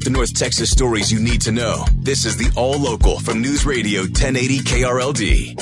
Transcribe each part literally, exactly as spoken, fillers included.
The North Texas stories you need to know. This is the All Local from News Radio ten eighty K R L D.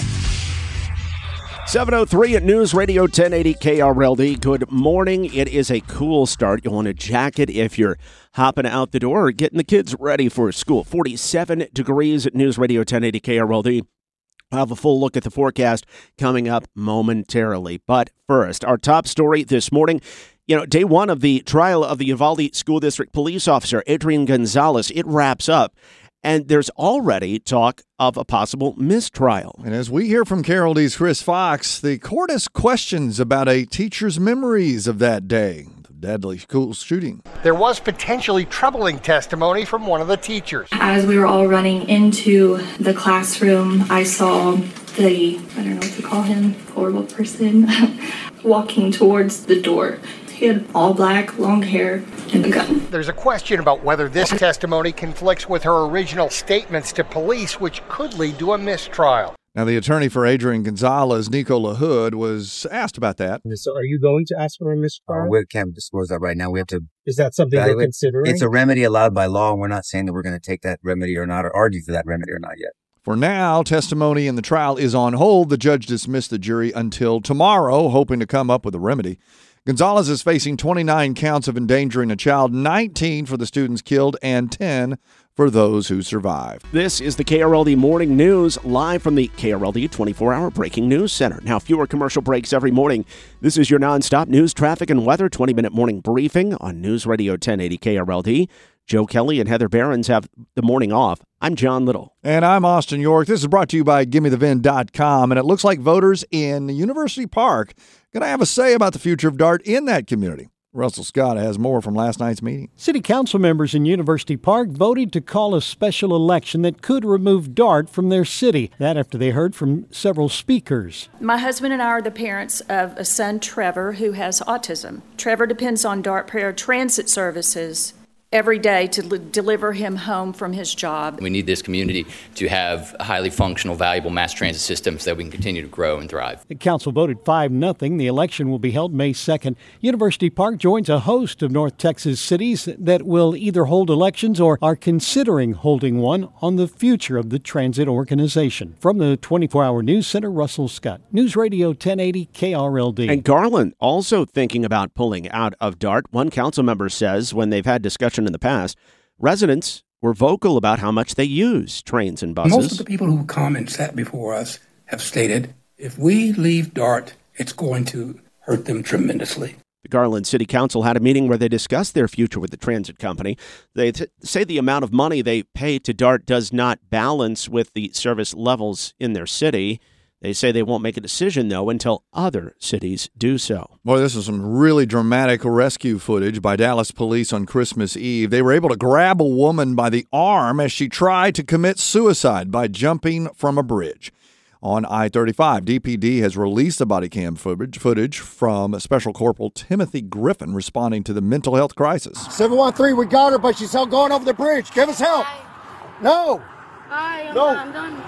seven oh three at News Radio ten eighty K R L D. Good morning. It is a cool start. You'll want a jacket if you're hopping out the door or getting the kids ready for school. forty-seven degrees at News Radio ten eighty K R L D. I'll have a full look at the forecast coming up momentarily. But first, our top story this morning. You know, day one of the trial of the Uvalde School District police officer, Adrian Gonzalez, it wraps up. And there's already talk of a possible mistrial. And as we hear from K R L D's Chris Fox, the court has questions about a teacher's memories of that day, the deadly school shooting. There was potentially troubling testimony from one of the teachers. As we were all running into the classroom, I saw the, I don't know what to call him, horrible person, walking towards the door. He had all black, long hair, and a gun. There's a question about whether this testimony conflicts with her original statements to police, which could lead to a mistrial. Now, the attorney for Adrian Gonzalez, Nico LaHood, was asked about that. So are you going to ask for a mistrial? Uh, we can't disclose that right now. We have to... Is that something evaluate. we're considering? It's a remedy allowed by law, and we're not saying that we're going to take that remedy or not, or argue for that remedy or not yet. For now, testimony in the trial is on hold. The judge dismissed the jury until tomorrow, hoping to come up with a remedy. Gonzalez is facing twenty-nine counts of endangering a child, nineteen for the students killed, and ten for those who survived. This is the K R L D Morning News, live from the K R L D twenty-four hour Breaking News Center. Now, fewer commercial breaks every morning. This is your nonstop news, traffic, and weather twenty-minute morning briefing on News Radio ten eighty K R L D. Joe Kelly and Heather Behrens have the morning off. I'm John Little. And I'm Austin York. This is brought to you by Gimme The Vin dot com. And it looks like voters in University Park going to have a say about the future of DART in that community. Russell Scott has more from last night's meeting. City council members in University Park voted to call a special election that could remove DART from their city. That after they heard from several speakers. My husband and I are the parents of a son, Trevor, who has autism. Trevor depends on DART paratransit services every day to li- deliver him home from his job. We need this community to have highly functional, valuable mass transit systems so that we can continue to grow and thrive. The council voted five nothing. The election will be held May second. University Park joins a host of North Texas cities that will either hold elections or are considering holding one on the future of the transit organization. From the twenty-four hour News Center, Russell Scott. News Radio ten eighty K R L D. And Garland also thinking about pulling out of DART. One council member says when they've had discussion in the past, residents were vocal about how much they use trains and buses. Most of the people who come and sat before us have stated, if we leave DART, it's going to hurt them tremendously. The Garland City Council had a meeting where they discussed their future with the transit company. They th- say the amount of money they pay to DART does not balance with the service levels in their city. They say they won't make a decision, though, until other cities do so. Boy, this is some really dramatic rescue footage by Dallas police on Christmas Eve. They were able to grab a woman by the arm as she tried to commit suicide by jumping from a bridge. On I thirty-five, D P D has released the body cam footage, footage from Special Corporal Timothy Griffin responding to the mental health crisis. seven one three, we got her, but she's still going over the bridge. Give us help. Bye. No. Bye, I'm no. done. I'm done.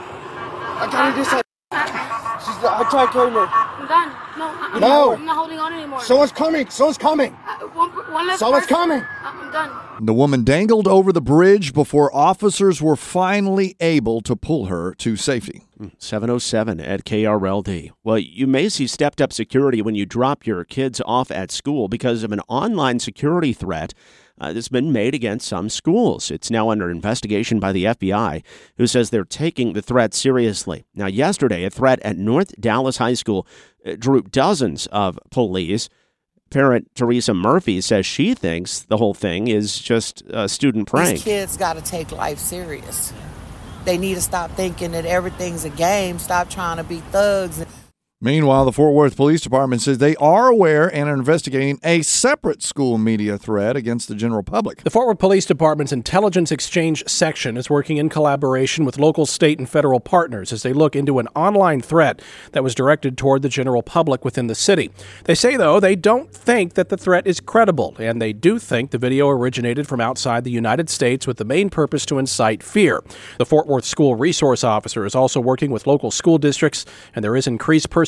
I got her this side. She's, I tried killing her. I'm done. No, I'm, no. Not, I'm not holding on anymore. Someone's coming. Someone's coming. Uh, one, one less Someone's person. coming. I'm done. The woman dangled over the bridge before officers were finally able to pull her to safety. seven oh seven at K R L D. Well, you may see stepped up security when you drop your kids off at school because of an online security threat uh, that's been made against some schools. It's now under investigation by the F B I, who says they're taking the threat seriously. Now, yesterday, a threat at North Dallas High School uh, drew dozens of police. Parent Teresa Murphy says she thinks the whole thing is just a student prank. These kids got to take life serious. They need to stop thinking that everything's a game. Stop trying to be thugs. Meanwhile, the Fort Worth Police Department says they are aware and are investigating a separate school media threat against the general public. The Fort Worth Police Department's Intelligence Exchange Section is working in collaboration with local, state, and federal partners as they look into an online threat that was directed toward the general public within the city. They say, though, they don't think that the threat is credible, and they do think the video originated from outside the United States with the main purpose to incite fear. The Fort Worth School Resource Officer is also working with local school districts, and there is increased personnel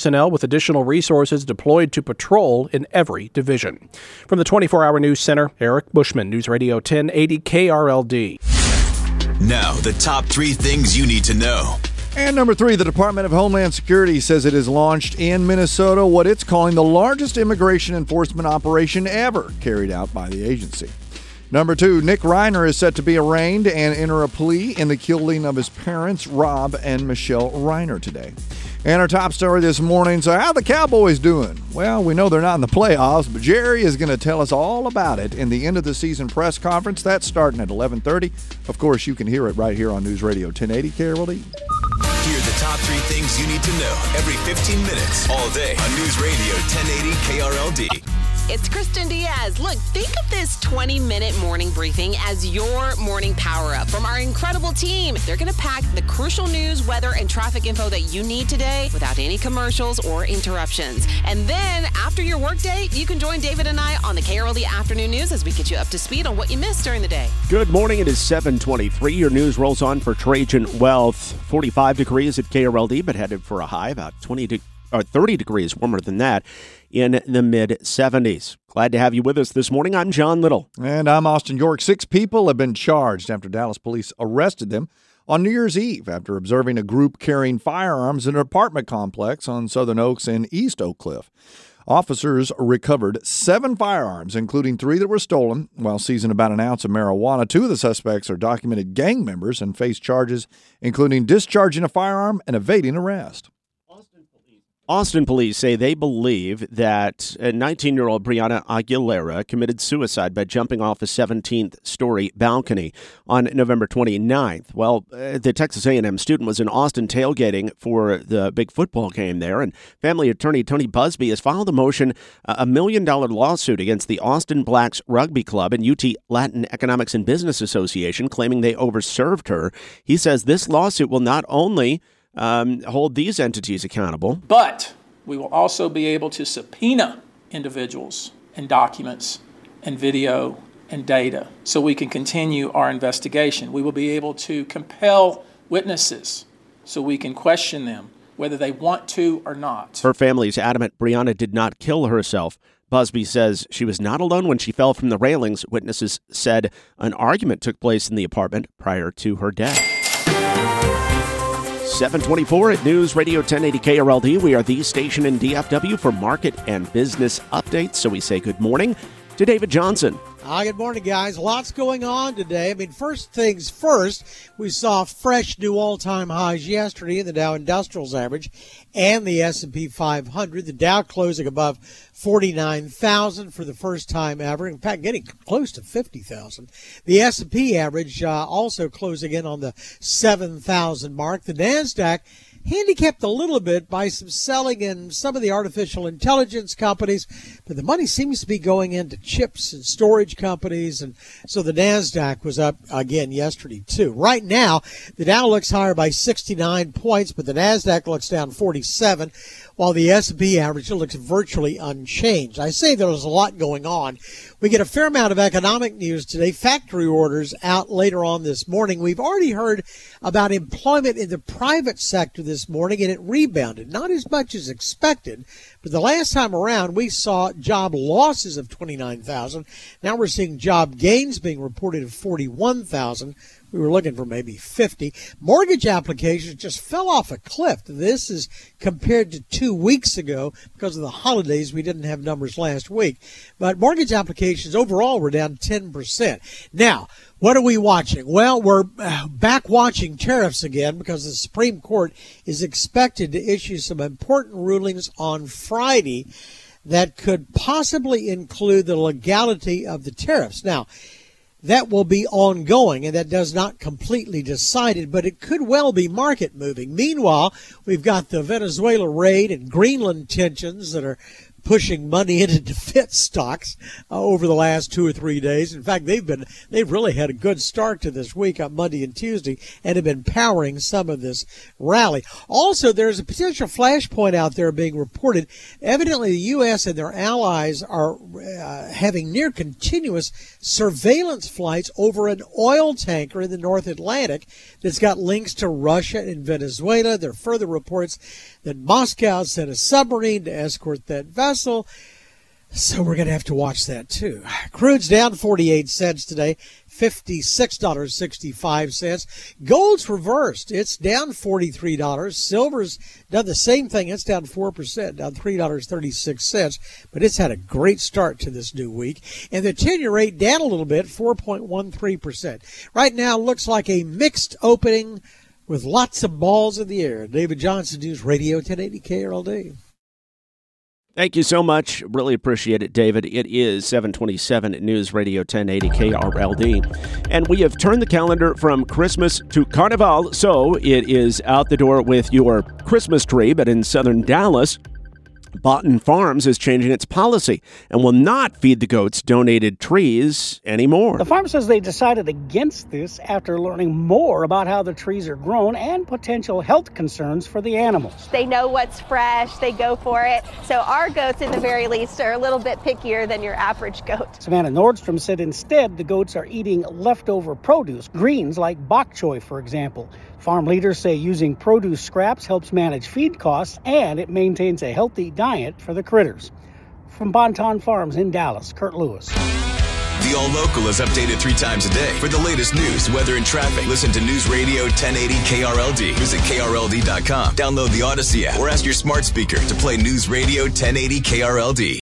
personnel with additional resources deployed to patrol in every division. From the twenty-four hour News Center, Eric Bushman, News Radio ten eighty K R L D. Now, the top three things you need to know. And number three, the Department of Homeland Security says it has launched in Minnesota what it's calling the largest immigration enforcement operation ever carried out by the agency. Number two, Nick Reiner is set to be arraigned and enter a plea in the killing of his parents, Rob and Michelle Reiner, today. And our top story this morning, so how the Cowboys doing? Well, we know they're not in the playoffs, but Jerry is going to tell us all about it in the end-of-the-season press conference. That's starting at eleven thirty. Of course, you can hear it right here on News Radio ten eighty K R L D. Hear the top three things you need to know every fifteen minutes, all day on News Radio ten eighty K R L D. It's Kristen Diaz. Look, think of this twenty-minute morning briefing as your morning power-up from our incredible team. They're going to pack the crucial news, weather, and traffic info that you need today without any commercials or interruptions. And then, after your workday, you can join David and I on the K R L D Afternoon News as we get you up to speed on what you missed during the day. Good morning. It is seven twenty-three. Your news rolls on for Trajan Wealth. forty-five degrees at K R L D, but headed for a high about twenty de- or thirty degrees warmer than that in the mid seventies. Glad to have you with us this morning. I'm John Little. And I'm Austin York. Six people have been charged after Dallas police arrested them on New Year's Eve after observing a group carrying firearms in an apartment complex on Southern Oaks and East Oak Cliff. Officers recovered seven firearms, including three that were stolen, while seizing about an ounce of marijuana. Two of the suspects are documented gang members and face charges, including discharging a firearm and evading arrest. Austin police say they believe that nineteen-year-old Brianna Aguilera committed suicide by jumping off a seventeenth-story balcony on November twenty-ninth. Well, uh, the Texas A and M student was in Austin tailgating for the big football game there, and family attorney Tony Busby has filed a motion, uh, a million-dollar lawsuit against the Austin Blacks Rugby Club and U T Latin Economics and Business Association, claiming they overserved her. He says this lawsuit will not only Um, hold these entities accountable, but we will also be able to subpoena individuals and documents and video and data so we can continue our investigation. We will be able to compel witnesses so we can question them whether they want to or not. Her family is adamant Brianna did not kill herself. Busby says she was not alone when she fell from the railings. Witnesses said an argument took place in the apartment prior to her death. seven twenty-four at News Radio ten eighty K R L D. We are the station in D F W for market and business updates. So we say good morning to David Johnson. Hi, good morning, guys. Lots going on today. I mean, first things first, we saw fresh new all-time highs yesterday in the Dow Industrials average and the S and P five hundred. The Dow closing above forty-nine thousand for the first time ever. In fact, getting close to fifty thousand. The S and P average uh, also closing in on the seven thousand mark. The NASDAQ handicapped a little bit by some selling in some of the artificial intelligence companies, but the money seems to be going into chips and storage companies, and so the NASDAQ was up again yesterday too. Right now, the Dow looks higher by sixty-nine points, but the NASDAQ looks down forty-seven, while the S and P average looks virtually unchanged. I say there's a lot going on. We get a fair amount of economic news today. Factory orders out later on this morning. We've already heard about employment in the private sector this morning, and it rebounded. Not as much as expected, but the last time around we saw job losses of twenty-nine thousand. Now we're seeing job gains being reported of forty-one thousand. We were looking for maybe fifty. Mortgage applications just fell off a cliff. This is compared to two weeks ago. Because of the holidays, we didn't have numbers last week. But mortgage applications overall were down ten percent. Now, what are we watching? Well, we're back watching tariffs again because the Supreme Court is expected to issue some important rulings on Friday that could possibly include the legality of the tariffs. Now, that will be ongoing, and that does not completely decided, but it could well be market moving. Meanwhile, we've got the Venezuela raid and Greenland tensions that are pushing money into defense stocks uh, over the last two or three days. In fact, they've been they've really had a good start to this week on Monday and Tuesday and have been powering some of this rally. Also, there's a potential flashpoint out there being reported. Evidently, the U S and their allies are uh, having near continuous surveillance flights over an oil tanker in the North Atlantic that's got links to Russia and Venezuela. There are further reports that Moscow sent a submarine to escort that vessel. So we're going to have to watch that too. Crude's down forty-eight cents today, fifty-six dollars and sixty-five cents. Gold's reversed. It's down forty-three dollars. Silver's done the same thing. It's down four percent, down three dollars and thirty-six cents. But it's had a great start to this new week. And the ten-year rate down a little bit, four point one three percent. Right now looks like a mixed opening with lots of balls in the air. David Johnson, News Radio ten eighty K R L D. Thank you so much. Really appreciate it, David. It is seven twenty-seven at News Radio ten eighty K R L D. And we have turned the calendar from Christmas to Carnival, so it is out the door with your Christmas tree. But in southern Dallas, Boughton Farms is changing its policy and will not feed the goats donated trees anymore. The farm says they decided against this after learning more about how the trees are grown and potential health concerns for the animals. They know what's fresh, they go for it. So our goats, in the very least, are a little bit pickier than your average goat. Savannah Nordstrom said instead the goats are eating leftover produce, greens like bok choy, for example. Farm leaders say using produce scraps helps manage feed costs and it maintains a healthy diet for the critters. From Bonton Farms in Dallas, Kurt Lewis. The All Local is updated three times a day. For the latest news, weather, and traffic, listen to News Radio ten eighty K R L D. Visit K R L D dot com. Download the Odyssey app or ask your smart speaker to play News Radio ten eighty K R L D.